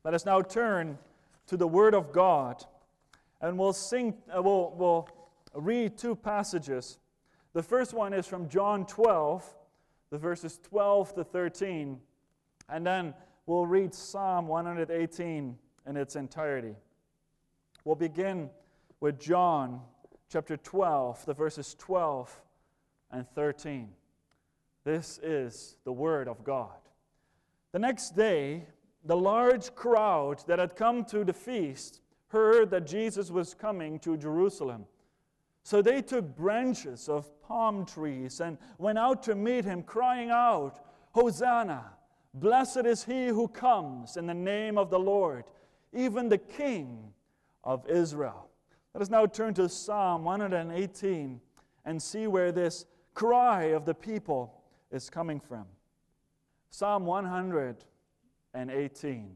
Let us now turn to the Word of God, and we'll read two passages. The first one is from John 12, the verses 12 to 13, and then we'll read Psalm 118 in its entirety. We'll begin with John chapter 12, the verses 12 and 13. This is the Word of God. The next day, the large crowd that had come to the feast heard that Jesus was coming to Jerusalem. So they took branches of palm trees and went out to meet him, crying out, "Hosanna! Blessed is he who comes in the name of the Lord, even the King of Israel." Let us now turn to Psalm 118 and see where this cry of the people is coming from. Psalm 118.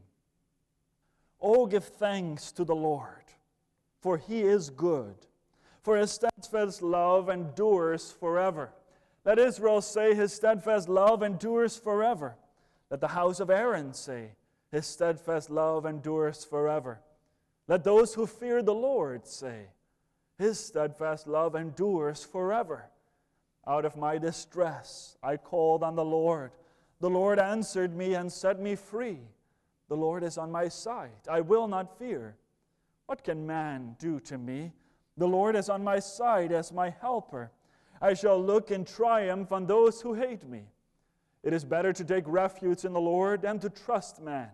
Oh, give thanks to the Lord, for he is good, for his steadfast love endures forever. Let Israel say, his steadfast love endures forever. Let the house of Aaron say, his steadfast love endures forever. Let those who fear the Lord say, his steadfast love endures forever. Out of my distress I called on the Lord. The Lord answered me and set me free. The Lord is on my side. I will not fear. What can man do to me? The Lord is on my side as my helper. I shall look in triumph on those who hate me. It is better to take refuge in the Lord than to trust man.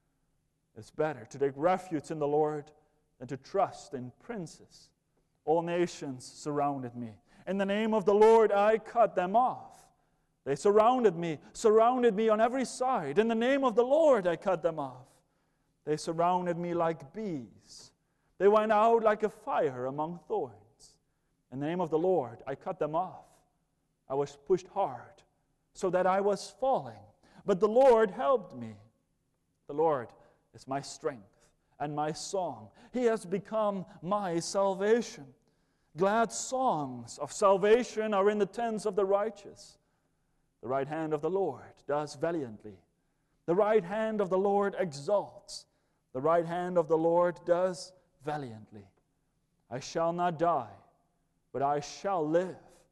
It's better to take refuge in the Lord than to trust in princes. All nations surrounded me. In the name of the Lord I cut them off. They surrounded me on every side. In the name of the Lord I cut them off. They surrounded me like bees. They went out like a fire among thorns. In the name of the Lord I cut them off. I was pushed hard so that I was falling. But the Lord helped me. The Lord is my strength and my song. He has become my salvation. Glad songs of salvation are in the tents of the righteous. The right hand of the Lord does valiantly. The right hand of the Lord exalts. The right hand of the Lord does valiantly. I shall not die, but I shall live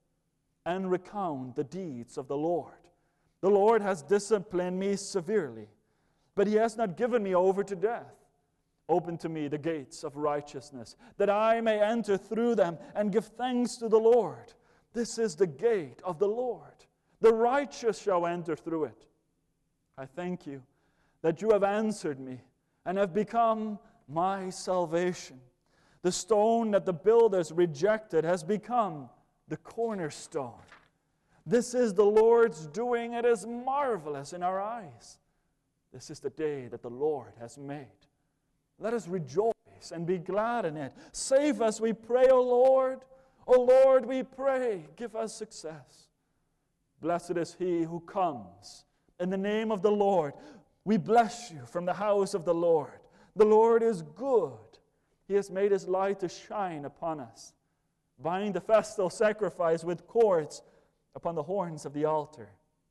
and recount the deeds of the Lord. The Lord has disciplined me severely, but he has not given me over to death. Open to me the gates of righteousness, that I may enter through them and give thanks to the Lord. This is the gate of the Lord. The righteous shall enter through it. I thank you that you have answered me and have become my salvation. The stone that the builders rejected has become the cornerstone. This is the Lord's doing. It is marvelous in our eyes. This is the day that the Lord has made. Let us rejoice and be glad in it. Save us, we pray, O Lord. O Lord, we pray, give us success. Blessed is he who comes in the name of the Lord. We bless you from the house of the Lord. The Lord is good. He has made his light to shine upon us. Bind the festal sacrifice with cords upon the horns of the altar.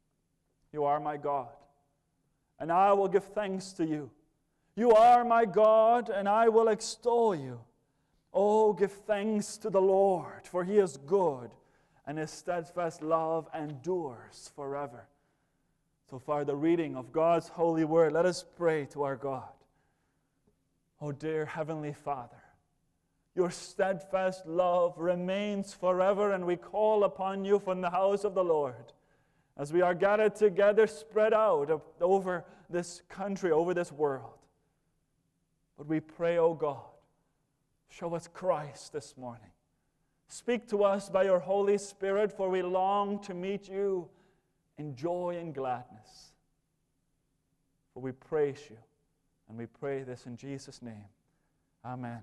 You are my God, and I will give thanks to you. You are my God, and I will extol you. Oh, give thanks to the Lord, for he is good, and his steadfast love endures forever. So far, the reading of God's holy word. Let us pray to our God. Oh, dear Heavenly Father, your steadfast love remains forever, and we call upon you from the house of the Lord. As we are gathered together, spread out over this country, over this world. But we pray, O God, show us Christ this morning. Speak to us by your Holy Spirit, for we long to meet you in joy and gladness. For we praise you, and we pray this in Jesus' name. Amen.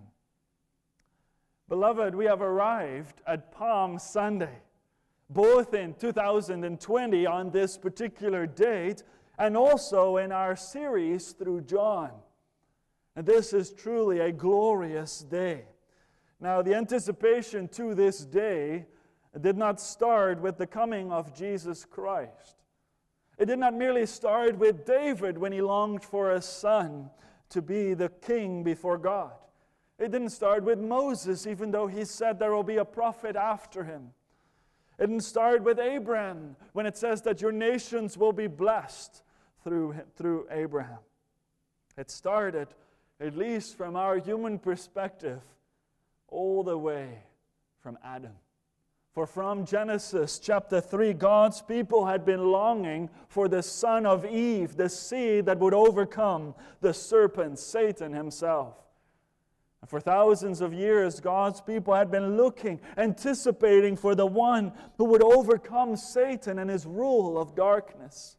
Beloved, we have arrived at Palm Sunday, both in 2020 on this particular date, and also in our series through John. And this is truly a glorious day. Now, the anticipation to this day did not start with the coming of Jesus Christ. It did not merely start with David when he longed for a son to be the king before God. It didn't start with Moses, even though he said there will be a prophet after him. It didn't start with Abraham, when it says that your nations will be blessed through Abraham. It started, at least from our human perspective, all the way from Adam. For from Genesis chapter 3, God's people had been longing for the son of Eve, the seed that would overcome the serpent, Satan himself. And for thousands of years, God's people had been looking, anticipating for the one who would overcome Satan and his rule of darkness.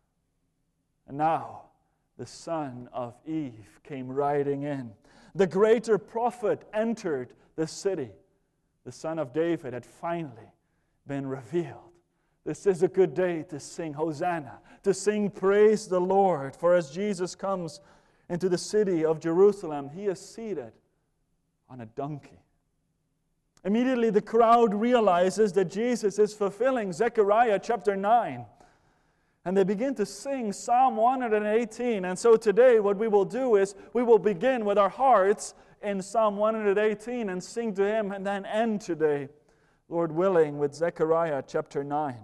And now, the son of Eve came riding in. The greater prophet entered the city. The son of David had finally been revealed. This is a good day to sing Hosanna, to sing praise the Lord. For as Jesus comes into the city of Jerusalem, he is seated on a donkey. Immediately the crowd realizes that Jesus is fulfilling Zechariah chapter 9. And they begin to sing Psalm 118. And so today what we will do is we will begin with our hearts in Psalm 118 and sing to Him, and then end today, Lord willing, with Zechariah chapter 9.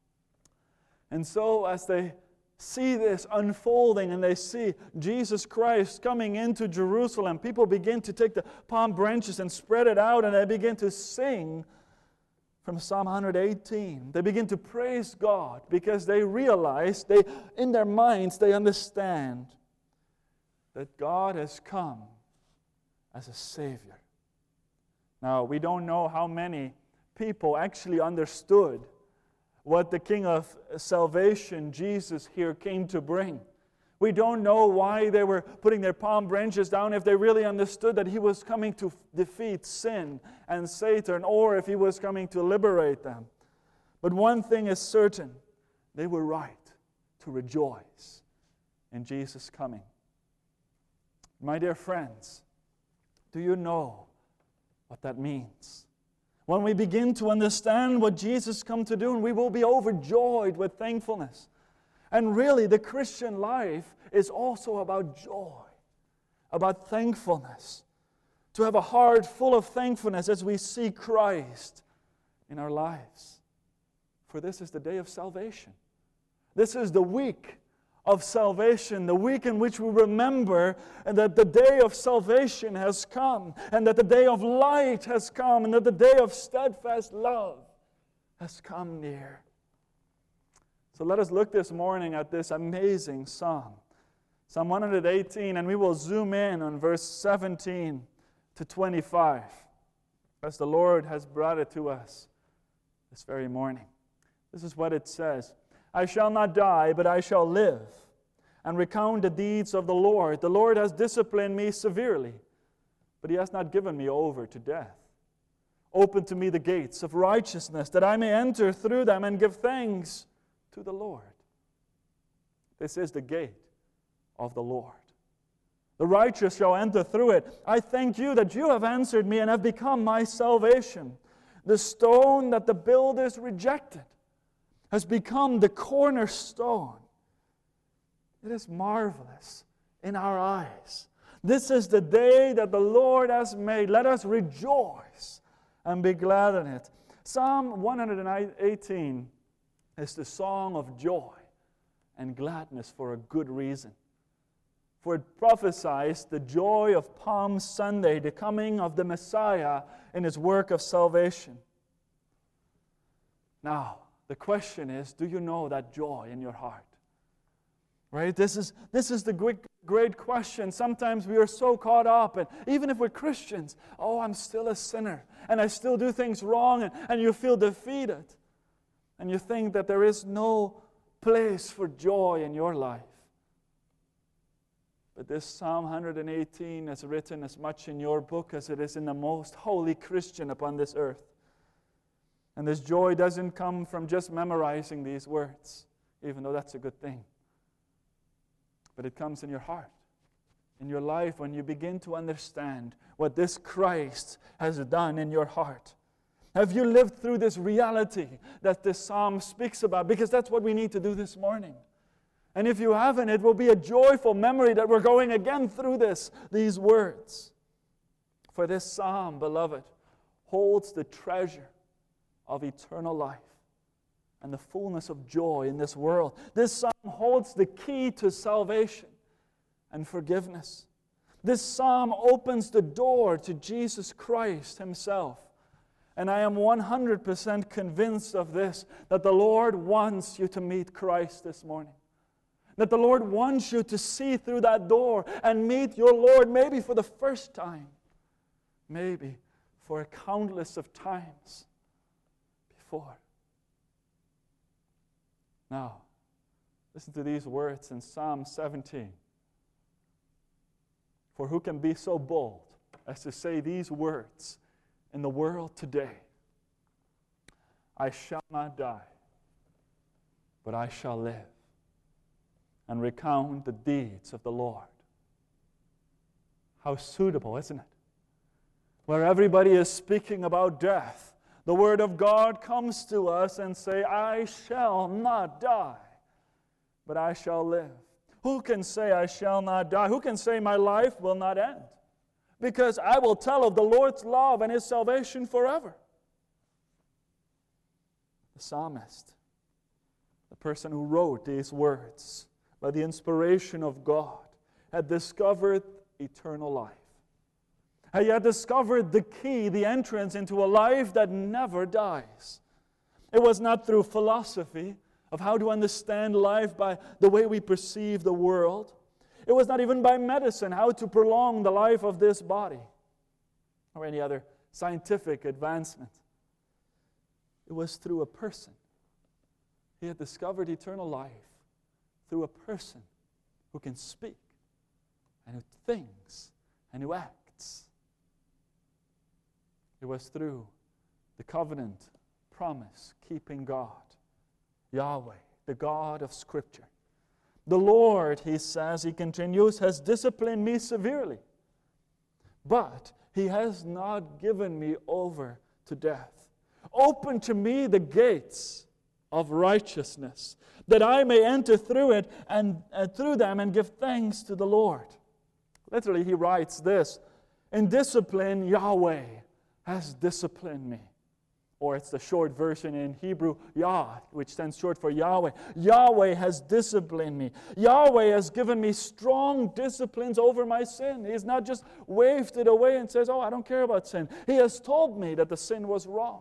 And so as they see this unfolding and they see Jesus Christ coming into Jerusalem, people begin to take the palm branches and spread it out, and they begin to sing from Psalm 118. They begin to praise God because they realize, in their minds, they understand that God has come as a Savior. Now, we don't know how many people actually understood what the King of salvation, Jesus, here came to bring. We don't know why they were putting their palm branches down, if they really understood that He was coming to defeat sin and Satan, or if He was coming to liberate them. But one thing is certain, they were right to rejoice in Jesus' coming. My dear friends, do you know what that means? When we begin to understand what Jesus come to do, and we will be overjoyed with thankfulness. And really, the Christian life is also about joy, about thankfulness. To have a heart full of thankfulness as we see Christ in our lives. For this is the day of salvation. This is the week of salvation, the week in which we remember that the day of salvation has come, and that the day of light has come, and that the day of steadfast love has come near. So let us look this morning at this amazing psalm, Psalm 118, and we will zoom in on verse 17 to 25, as the Lord has brought it to us this very morning. This is what it says. I shall not die, but I shall live, and recount the deeds of the Lord. The Lord has disciplined me severely, but He has not given me over to death. Open to me the gates of righteousness, that I may enter through them and give thanks to the Lord. This is the gate of the Lord. The righteous shall enter through it. I thank you that you have answered me and have become my salvation. The stone that the builders rejected has become the cornerstone. It is marvelous in our eyes. This is the day that the Lord has made. Let us rejoice and be glad in it. Psalm 118 is the song of joy and gladness for a good reason. For it prophesies the joy of Palm Sunday, the coming of the Messiah in His work of salvation. Now, the question is, do you know that joy in your heart? Right? This is the great question. Sometimes we are so caught up, and even if we're Christians, I'm still a sinner, and I still do things wrong, and you feel defeated. And you think that there is no place for joy in your life. But this Psalm 118 is written as much in your book as it is in the most holy Christian upon this earth. And this joy doesn't come from just memorizing these words, even though that's a good thing. But it comes in your heart, in your life, when you begin to understand what this Christ has done in your heart. Have you lived through this reality that this psalm speaks about? Because that's what we need to do this morning. And if you haven't, it will be a joyful memory that we're going again through these words. For this psalm, beloved, holds the treasure of eternal life and the fullness of joy in this world. This psalm holds the key to salvation and forgiveness. This psalm opens the door to Jesus Christ Himself. And I am 100% convinced of this, that the Lord wants you to meet Christ this morning. That the Lord wants you to see through that door and meet your Lord, maybe for the first time, maybe for a countless of times before. Now, listen to these words in Psalm 17. For who can be so bold as to say these words in the world today? I shall not die, but I shall live and recount the deeds of the Lord. How suitable, isn't it? Where everybody is speaking about death, the Word of God comes to us and say, I shall not die, but I shall live. Who can say I shall not die? Who can say my life will not end? Because I will tell of the Lord's love and His salvation forever. The psalmist, the person who wrote these words by the inspiration of God, had discovered eternal life. He had discovered the key, the entrance into a life that never dies. It was not through philosophy of how to understand life by the way we perceive the world. It was not even by medicine, how to prolong the life of this body, or any other scientific advancement. It was through a person. He had discovered eternal life through a person who can speak, and who thinks, and who acts. It was through the covenant, promise-keeping God, Yahweh, the God of Scripture. The Lord, he says, he continues, has disciplined me severely, but He has not given me over to death. Open to me the gates of righteousness, that I may enter through it and through them and give thanks to the Lord. Literally, he writes this: in discipline, Yahweh has disciplined me. Or it's the short version in Hebrew, Yah, which stands short for Yahweh. Yahweh has disciplined me. Yahweh has given me strong disciplines over my sin. He's not just waved it away and says, oh, I don't care about sin. He has told me that the sin was wrong.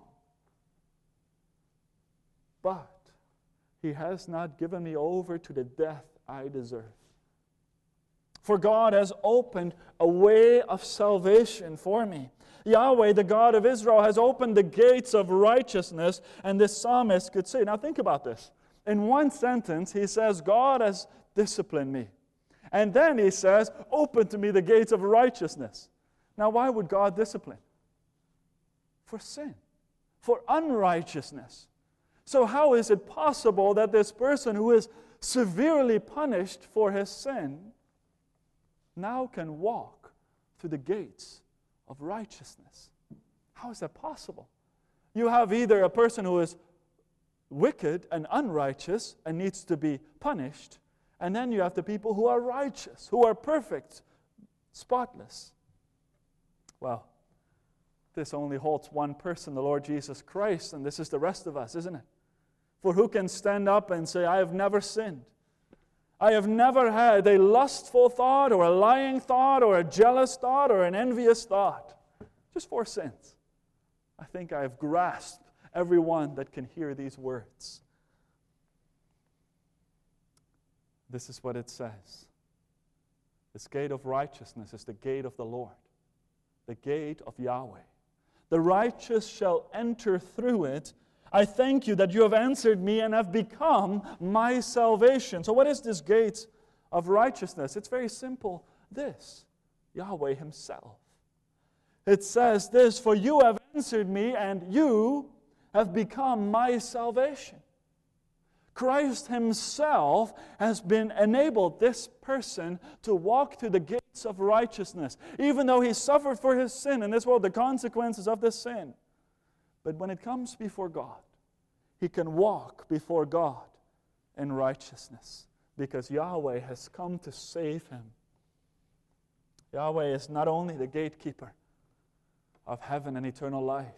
But He has not given me over to the death I deserve. For God has opened a way of salvation for me. Yahweh, the God of Israel, has opened the gates of righteousness, and this psalmist could say, now think about this. In one sentence, he says, God has disciplined me. And then he says, open to me the gates of righteousness. Now, why would God discipline? For sin, for unrighteousness. So how is it possible that this person who is severely punished for his sin now can walk through the gates of righteousness? How is that possible? You have either a person who is wicked and unrighteous and needs to be punished, and then you have the people who are righteous, who are perfect, spotless. Well, this only holds one person, the Lord Jesus Christ, and this is the rest of us, isn't it? For who can stand up and say, I have never sinned? I have never had a lustful thought or a lying thought or a jealous thought or an envious thought. Just 4 sins. I think I have grasped everyone that can hear these words. This is what it says. This gate of righteousness is the gate of the Lord, the gate of Yahweh. The righteous shall enter through it. I thank you that you have answered me and have become my salvation. So what is this gate of righteousness? It's very simple. This, Yahweh Himself. It says this, for you have answered me and you have become my salvation. Christ Himself has been enabled this person to walk through the gates of righteousness, even though He suffered for his sin in this world, the consequences of this sin. But when it comes before God, he can walk before God in righteousness. because Yahweh has come to save him. Yahweh is not only the gatekeeper of heaven and eternal life,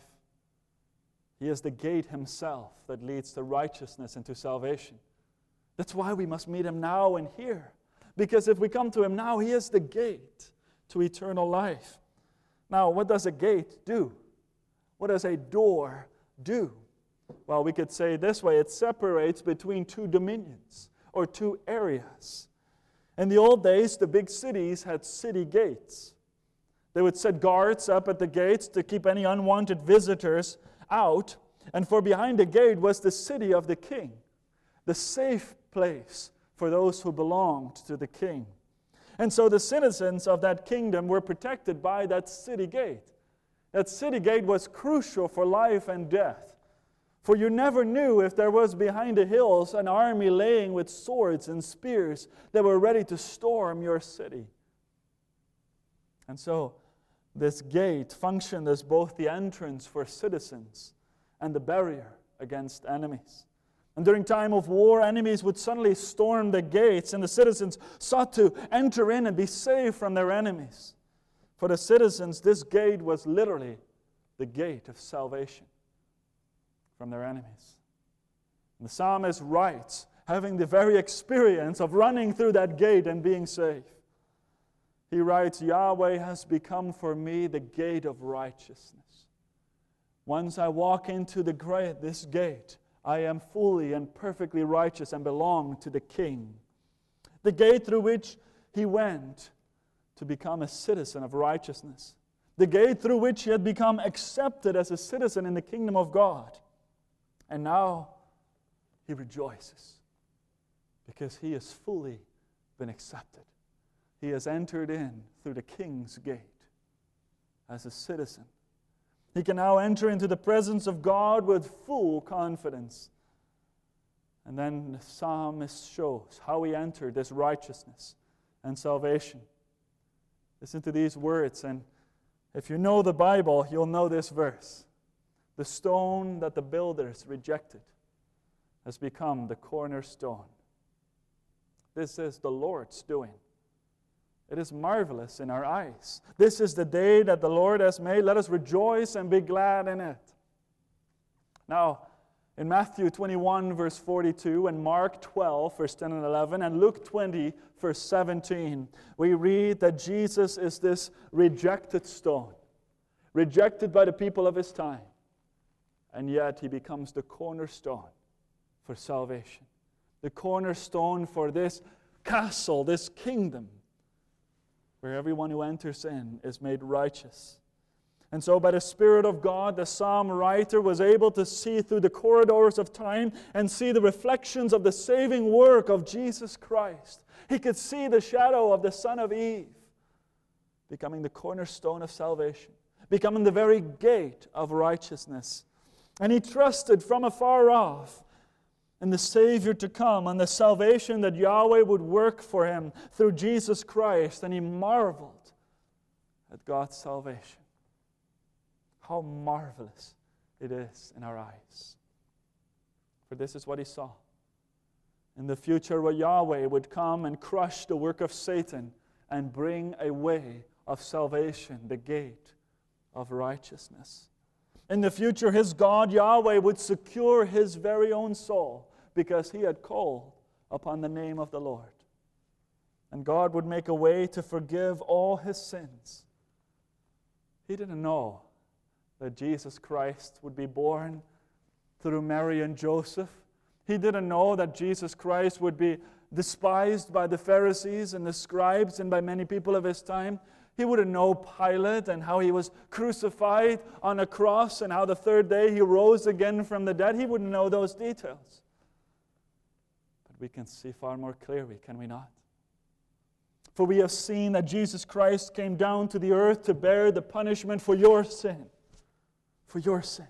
He is the gate Himself that leads to righteousness and to salvation. That's why we must meet Him now and here. Because if we come to Him now, He is the gate to eternal life. Now, what does a gate do? What does a door do? Well, we could say this way: it separates between two dominions or two areas. In the old days, the big cities had city gates. They would set guards up at the gates to keep any unwanted visitors out. And for behind the gate was the city of the king, the safe place for those who belonged to the king. And so the citizens of that kingdom were protected by that city gate. That city gate was crucial for life and death. For you never knew if there was behind the hills an army laying with swords and spears that were ready to storm your city. And so this gate functioned as both the entrance for citizens and the barrier against enemies. And during time of war, enemies would suddenly storm the gates, and the citizens sought to enter in and be saved from their enemies. For the citizens, this gate was literally the gate of salvation from their enemies. And the psalmist writes, having the very experience of running through that gate and being saved. He writes, Yahweh has become for me the gate of righteousness. Once I walk into this gate, I am fully and perfectly righteous and belong to the King. The gate through which he went to become a citizen of righteousness. The gate through which he had become accepted as a citizen in the kingdom of God. And now he rejoices because he has fully been accepted. He has entered in through the King's gate as a citizen. He can now enter into the presence of God with full confidence. And then the psalmist shows how he entered this righteousness and salvation. Listen to these words, and if you know the Bible, you'll know this verse. The stone that the builders rejected has become the cornerstone. This is the Lord's doing. It is marvelous in our eyes. This is the day that the Lord has made. Let us rejoice and be glad in it. Now, in Matthew 21, verse 42, and Mark 12, verse 10 and 11, and Luke 20, verse 17, we read that Jesus is this rejected stone, rejected by the people of His time, and yet He becomes the cornerstone for salvation, the cornerstone for this castle, this kingdom, where everyone who enters in is made righteous. And so by the Spirit of God, the psalm writer was able to see through the corridors of time and see the reflections of the saving work of Jesus Christ. He could see the shadow of the Son of Eve becoming the cornerstone of salvation, becoming the very gate of righteousness. And he trusted from afar off and the Savior to come, and the salvation that Yahweh would work for him through Jesus Christ. And he marveled at God's salvation. How marvelous it is in our eyes. For this is what he saw. In the future, where Yahweh would come and crush the work of Satan and bring a way of salvation, the gate of righteousness. In the future, his God, Yahweh, would secure his very own soul because he had called upon the name of the Lord. And God would make a way to forgive all his sins. He didn't know that Jesus Christ would be born through Mary and Joseph. He didn't know that Jesus Christ would be despised by the Pharisees and the scribes and by many people of his time. He wouldn't know Pilate and how he was crucified on a cross and how the third day he rose again from the dead. He wouldn't know those details. But we can see far more clearly, can we not? For we have seen that Jesus Christ came down to the earth to bear the punishment for your sin. For your sin.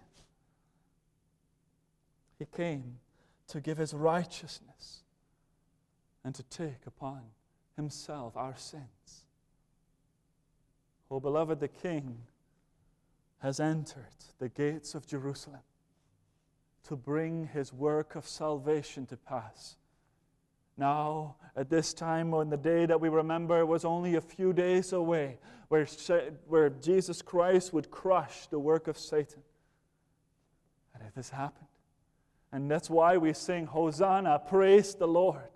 He came to give his righteousness and to take upon himself our sins. Oh, beloved, the King has entered the gates of Jerusalem to bring his work of salvation to pass. Now, at this time, on the day that we remember, was only a few days away, where Jesus Christ would crush the work of Satan. And it has happened. And that's why we sing, Hosanna, praise the Lord.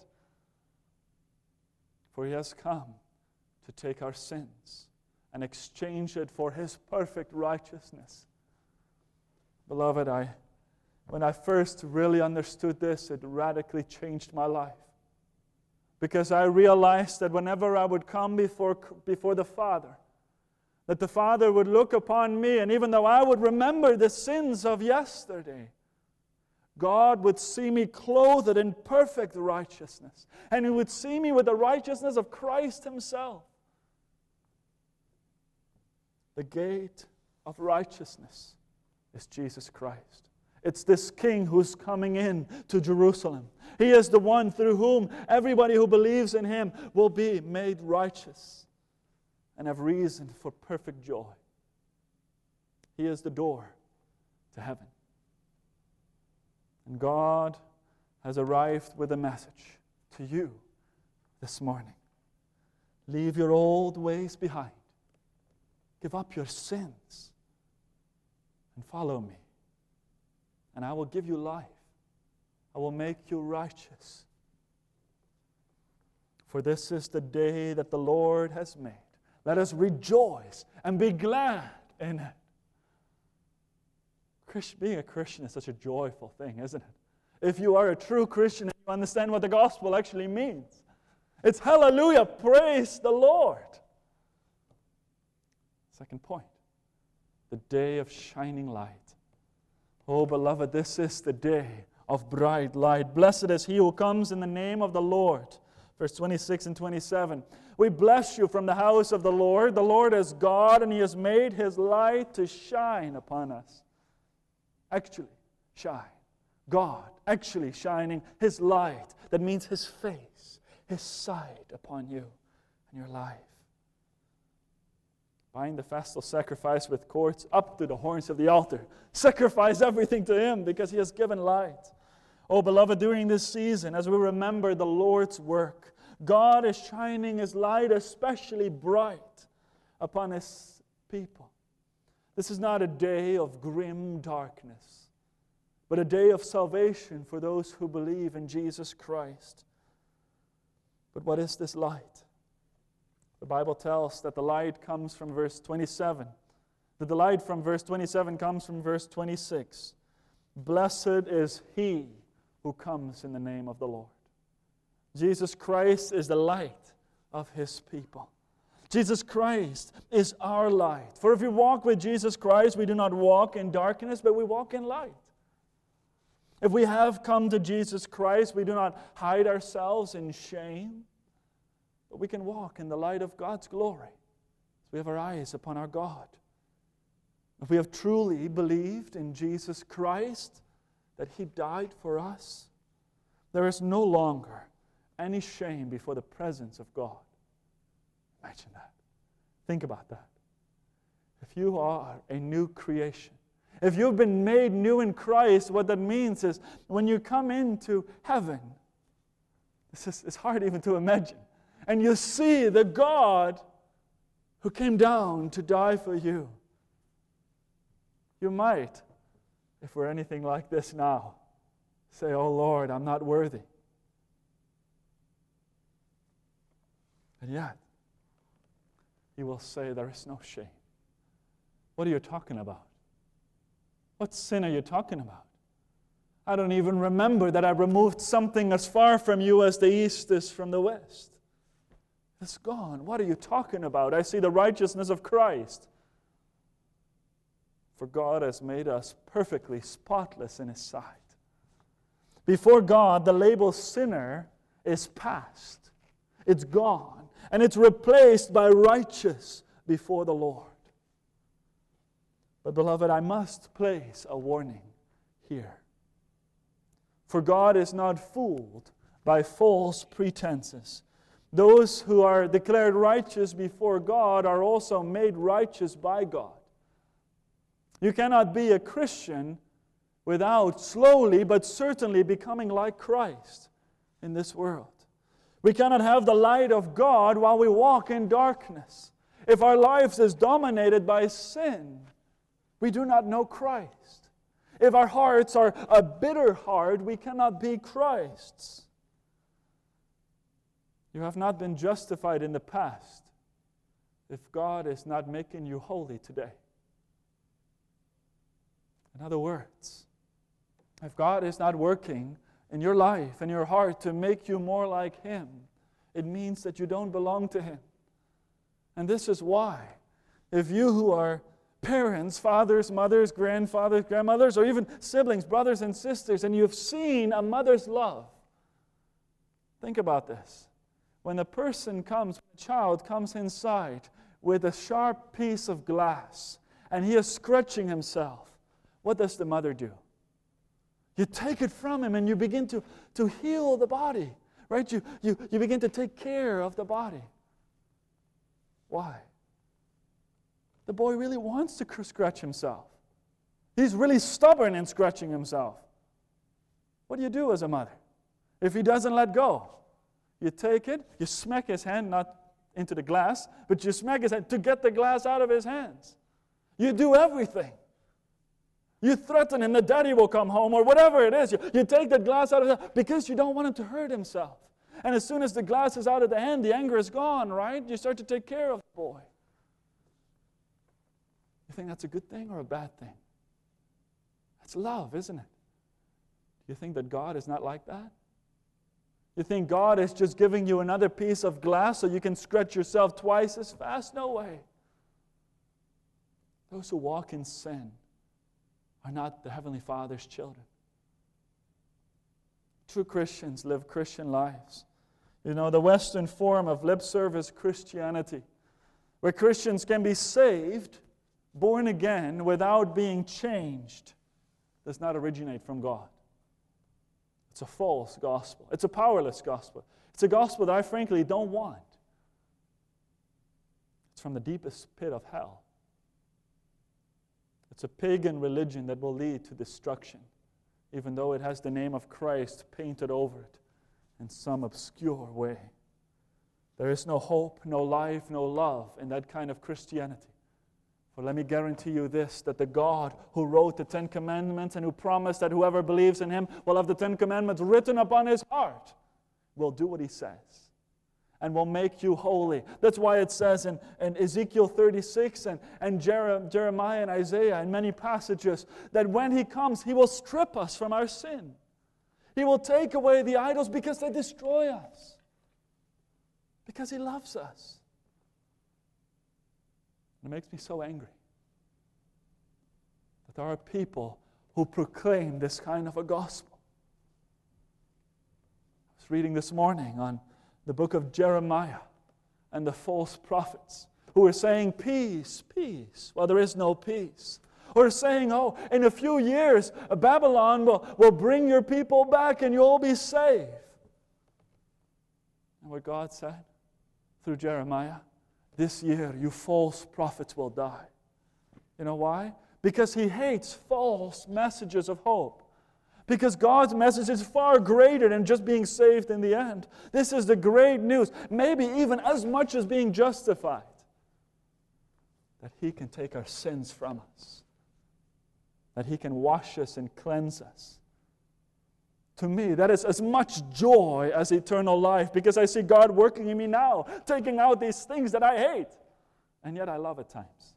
For He has come to take our sins and exchange it for His perfect righteousness. Beloved, when I first really understood this, it radically changed my life. Because I realized that whenever I would come before the Father, that the Father would look upon me, and even though I would remember the sins of yesterday, God would see me clothed in perfect righteousness. And He would see me with the righteousness of Christ Himself. The gate of righteousness is Jesus Christ. It's this King who's coming in to Jerusalem. He is the one through whom everybody who believes in Him will be made righteous and have reason for perfect joy. He is the door to heaven. And God has arrived with a message to you this morning. Leave your old ways behind. Give up your sins and follow me. And I will give you life. I will make you righteous. For this is the day that the Lord has made. Let us rejoice and be glad in it. Being a Christian is such a joyful thing, isn't it? If you are a true Christian and you understand what the gospel actually means, it's hallelujah, praise the Lord. Second point, the day of shining light. Oh, beloved, this is the day of bright light. Blessed is he who comes in the name of the Lord. Verse 26 and 27. We bless you from the house of the Lord. The Lord is God, and He has made His light to shine upon us. Actually, shine. God actually shining His light. That means His face, His sight upon you and your life. Bind the festal sacrifice with cords up to the horns of the altar. Sacrifice everything to Him because He has given light. Oh, beloved, during this season, as we remember the Lord's work, God is shining His light especially bright upon His people. This is not a day of grim darkness, but a day of salvation for those who believe in Jesus Christ. But what is this light? The Bible tells that the light comes from verse 27. That the light from verse 27 comes from verse 26. Blessed is he who comes in the name of the Lord. Jesus Christ is the light of His people. Jesus Christ is our light. For if we walk with Jesus Christ, we do not walk in darkness, but we walk in light. If we have come to Jesus Christ, we do not hide ourselves in shame, but we can walk in the light of God's glory. We have our eyes upon our God. If we have truly believed in Jesus Christ, that He died for us, there is no longer any shame before the presence of God. Imagine that. Think about that. If you are a new creation, if you've been made new in Christ, what that means is when you come into heaven, it's hard even to imagine, and you see the God who came down to die for you, you might, if we're anything like this now, say, "Oh Lord, I'm not worthy." And yet, He will say, there is no shame. What are you talking about? What sin are you talking about? I don't even remember that I removed something as far from you as the east is from the west. It's gone. What are you talking about? I see the righteousness of Christ. For God has made us perfectly spotless in His sight. Before God, the label sinner is past. It's gone. And it's replaced by righteous before the Lord. But beloved, I must place a warning here. For God is not fooled by false pretenses. Those who are declared righteous before God are also made righteous by God. You cannot be a Christian without slowly but certainly becoming like Christ in this world. We cannot have the light of God while we walk in darkness. If our lives is dominated by sin, we do not know Christ. If our hearts are a bitter heart, we cannot be Christ's. You have not been justified in the past if God is not making you holy today. In other words, if God is not working in your life, in your heart, to make you more like Him, it means that you don't belong to Him. And this is why, if you who are parents, fathers, mothers, grandfathers, grandmothers, or even siblings, brothers and sisters, and you've seen a mother's love, think about this. When a child comes inside with a sharp piece of glass, and he is scratching himself, what does the mother do? You take it from him and you begin to heal the body, right? You begin to take care of the body. Why? The boy really wants to scratch himself. He's really stubborn in scratching himself. What do you do as a mother? If he doesn't let go, you take it, you smack his hand, not into the glass, but you smack his hand to get the glass out of his hands. You do everything. You threaten him that daddy will come home or whatever it is. You take the glass out of his hand because you don't want him to hurt himself. And as soon as the glass is out of the hand, the anger is gone, right? You start to take care of the boy. You think that's a good thing or a bad thing? That's love, isn't it? Do you think that God is not like that? You think God is just giving you another piece of glass so you can scratch yourself twice as fast? No way. Those who walk in sin are not the Heavenly Father's children. True Christians live Christian lives. You know, the Western form of lip service Christianity, where Christians can be saved, born again, without being changed, does not originate from God. It's a false gospel. It's a powerless gospel. It's a gospel that I frankly don't want. It's from the deepest pit of hell. It's a pagan religion that will lead to destruction, even though it has the name of Christ painted over it in some obscure way. There is no hope, no life, no love in that kind of Christianity. For let me guarantee you this, that the God who wrote the Ten Commandments and who promised that whoever believes in Him will have the Ten Commandments written upon his heart will do what He says and will make you holy. That's why it says in Ezekiel 36 and Jeremiah and Isaiah and many passages that when He comes, He will strip us from our sin. He will take away the idols because they destroy us. Because He loves us. It makes me so angry that there are people who proclaim this kind of a gospel. I was reading this morning on the book of Jeremiah and the false prophets who are saying, peace, peace, while there is no peace. Or saying, oh, in a few years, Babylon will bring your people back and you'll be safe. And what God said through Jeremiah, this year, you false prophets will die. You know why? Because He hates false messages of hope. Because God's message is far greater than just being saved in the end. This is the great news, maybe even as much as being justified, that He can take our sins from us, that He can wash us and cleanse us. To me, that is as much joy as eternal life, because I see God working in me now, taking out these things that I hate, and yet I love at times.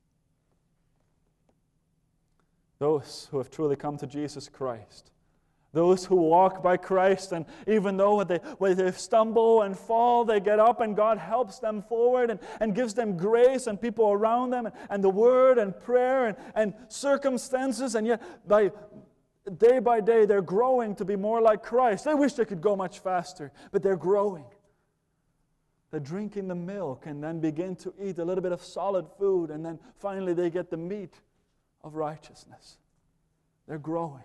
Those who have truly come to Jesus Christ, those who walk by Christ, and even though they stumble and fall, they get up and God helps them forward and gives them grace and people around them and the Word and prayer and circumstances, and yet day by day, they're growing to be more like Christ. They wish they could go much faster, but they're growing. They're drinking the milk and then begin to eat a little bit of solid food, and then finally they get the meat of righteousness. They're growing.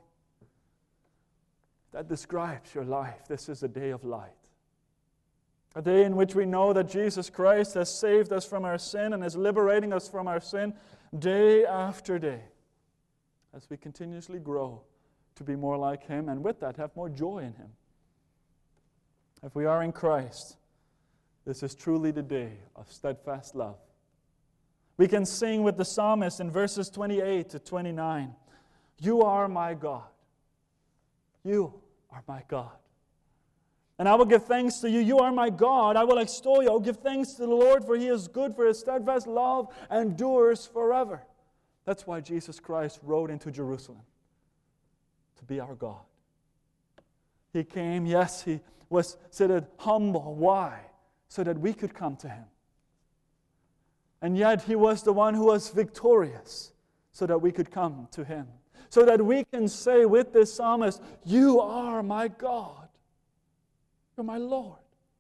That describes your life. This is a day of light. A day in which we know that Jesus Christ has saved us from our sin and is liberating us from our sin day after day as we continuously grow to be more like Him, and with that have more joy in Him. If we are in Christ, this is truly the day of steadfast love. We can sing with the psalmist in verses 28 to 29, "You are my God. You are my God. And I will give thanks to you. You are my God. I will extol you. I will give thanks to the Lord, for He is good, for His steadfast love endures forever." That's why Jesus Christ rode into Jerusalem, to be our God. He came, yes, He was seated humble. Why? So that we could come to Him. And yet He was the one who was victorious, so that we could come to Him. So that we can say with this psalmist, "You are my God. You're my Lord.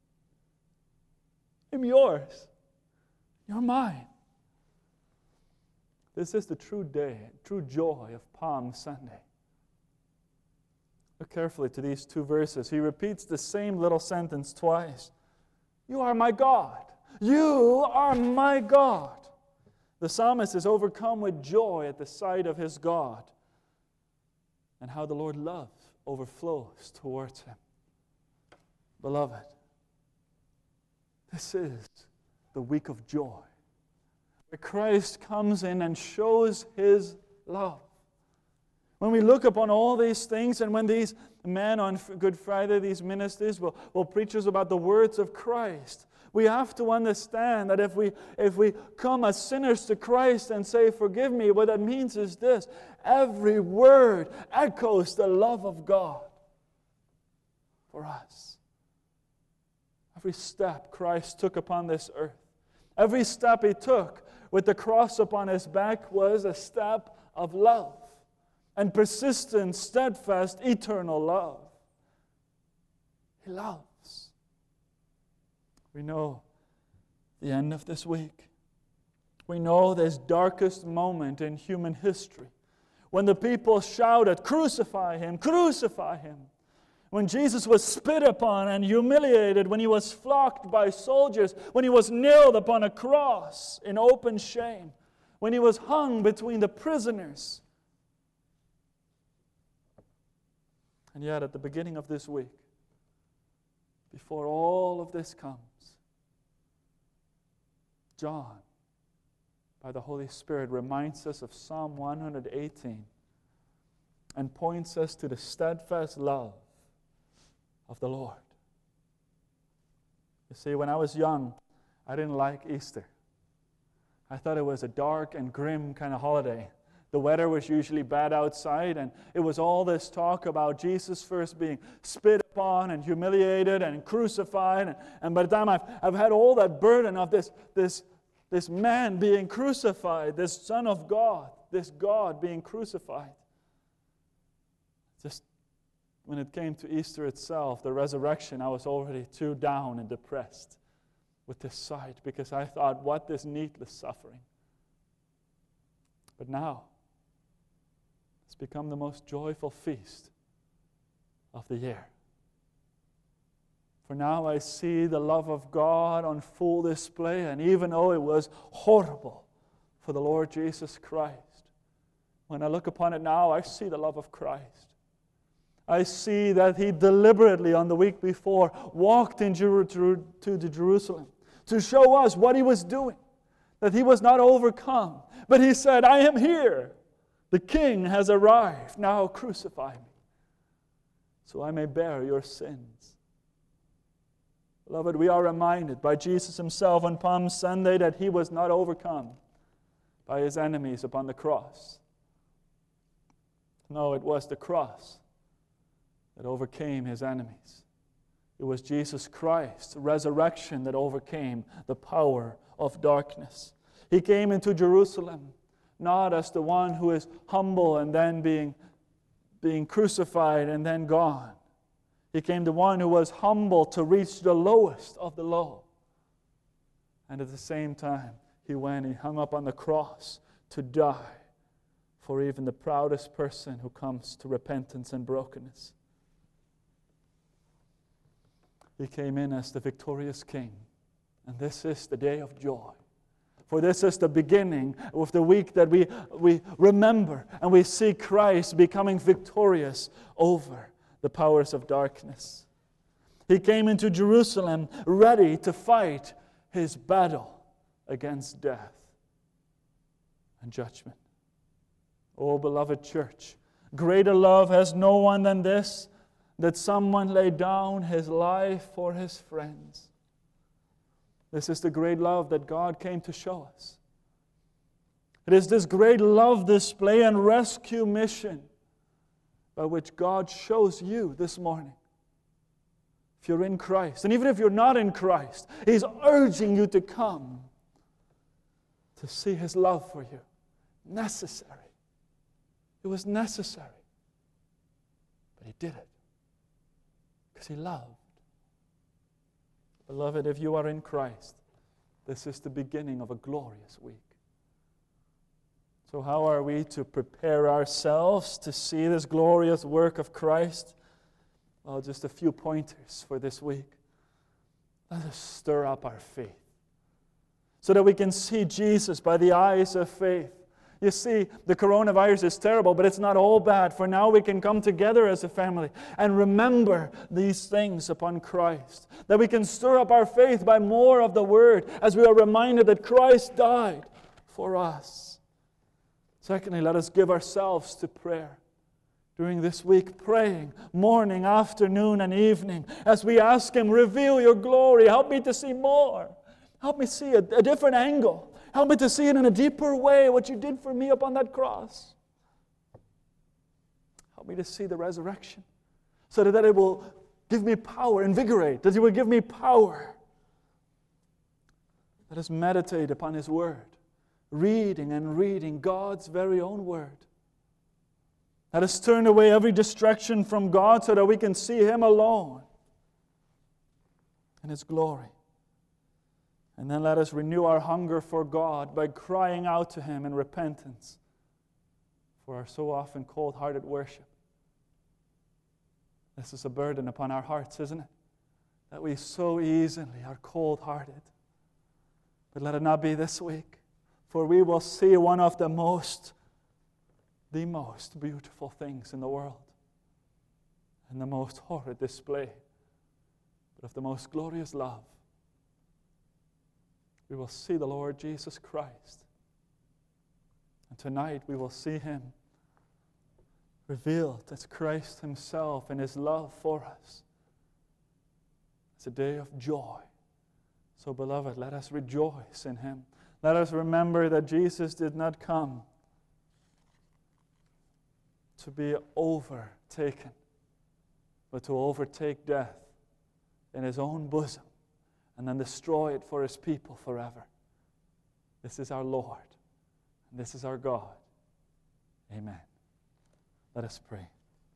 I'm yours. You're mine." This is the true day, true joy of Palm Sunday. Look carefully to these two verses. He repeats the same little sentence twice. "You are my God. You are my God." The psalmist is overcome with joy at the sight of his God and how the Lord's love overflows towards him. Beloved, this is the week of joy, where Christ comes in and shows His love. When we look upon all these things, and when these men on Good Friday, these ministers will preach us about the words of Christ, we have to understand that if we come as sinners to Christ and say, "Forgive me," what that means is this: every word echoes the love of God for us. Every step Christ took upon this earth, every step He took with the cross upon His back was a step of love, and persistent, steadfast, eternal love. He loves. We know the end of this week. We know this darkest moment in human history, when the people shouted, "Crucify Him! Crucify Him!" When Jesus was spit upon and humiliated, when He was flogged by soldiers, when He was nailed upon a cross in open shame, when He was hung between the prisoners. And yet at the beginning of this week, before all of this comes, John, by the Holy Spirit, reminds us of Psalm 118 and points us to the steadfast love of the Lord. You see, when I was young, I didn't like Easter. I thought it was a dark and grim kind of holiday. The weather was usually bad outside, and it was all this talk about Jesus first being spit upon and humiliated and crucified. And by the time I've had all that burden of this man being crucified, this Son of God, this God being crucified, just when it came to Easter itself, the resurrection, I was already too down and depressed with this sight, because I thought, what this needless suffering. But now, it's become the most joyful feast of the year. For now I see the love of God on full display, and even though it was horrible for the Lord Jesus Christ, when I look upon it now, I see the love of Christ. I see that He deliberately, on the week before, walked to Jerusalem to show us what He was doing, that He was not overcome, but He said, "I am here. The King has arrived. Now crucify me, so I may bear your sins." Beloved, we are reminded by Jesus Himself on Palm Sunday that He was not overcome by His enemies upon the cross. No, it was the cross that overcame His enemies. It was Jesus Christ's resurrection that overcame the power of darkness. He came into Jerusalem not as the one who is humble and then being crucified and then gone. He came the one who was humble to reach the lowest of the low. And at the same time, He went and hung up on the cross to die for even the proudest person who comes to repentance and brokenness. He came in as the victorious King. And this is the day of joy. For this is the beginning of the week that we remember and we see Christ becoming victorious over the powers of darkness. He came into Jerusalem ready to fight his battle against death and judgment. Oh, beloved church, greater love has no one than this, that someone lay down his life for his friends. This is the great love that God came to show us. It is this great love display and rescue mission by which God shows you this morning. If you're in Christ, and even if you're not in Christ, He's urging you to come to see His love for you. Necessary. It was necessary. But He did it because He loved. Beloved, if you are in Christ, this is the beginning of a glorious week. So how are we to prepare ourselves to see this glorious work of Christ? Well, just a few pointers for this week. Let us stir up our faith so that we can see Jesus by the eyes of faith. You see, the coronavirus is terrible, but it's not all bad. For now we can come together as a family and remember these things upon Christ. That we can stir up our faith by more of the Word as we are reminded that Christ died for us. Secondly, let us give ourselves to prayer. During this week, praying morning, afternoon, and evening as we ask Him, reveal your glory. Help me to see more. Help me see a different angle. Help me to see it in a deeper way, what you did for me upon that cross. Help me to see the resurrection so that it will give me power, invigorate, that it will give me power. Let us meditate upon His Word, reading and reading God's very own Word. Let us turn away every distraction from God so that we can see Him alone in His glory. And then let us renew our hunger for God by crying out to Him in repentance for our so often cold-hearted worship. This is a burden upon our hearts, isn't it? That we so easily are cold-hearted. But let it not be this week, for we will see one of the most beautiful things in the world, and the most horrid display, but of the most glorious love. We will see the Lord Jesus Christ. And tonight we will see Him revealed as Christ Himself in His love for us. It's a day of joy. So, beloved, let us rejoice in Him. Let us remember that Jesus did not come to be overtaken, but to overtake death in His own bosom and then destroy it for His people forever. This is our Lord, and this is our God. Amen. Let us pray.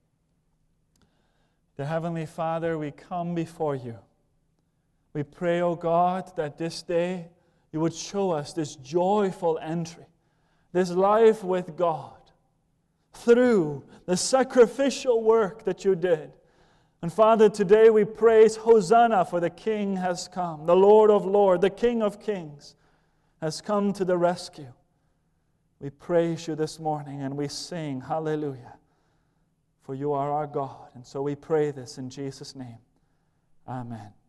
Dear Heavenly Father, we come before You. We pray, O God, that this day You would show us this joyful entry, this life with God, through the sacrificial work that You did. And Father, today we praise Hosanna, for the King has come. The Lord of Lords, the King of Kings, has come to the rescue. We praise You this morning and we sing hallelujah, for You are our God. And so we pray this in Jesus' name. Amen.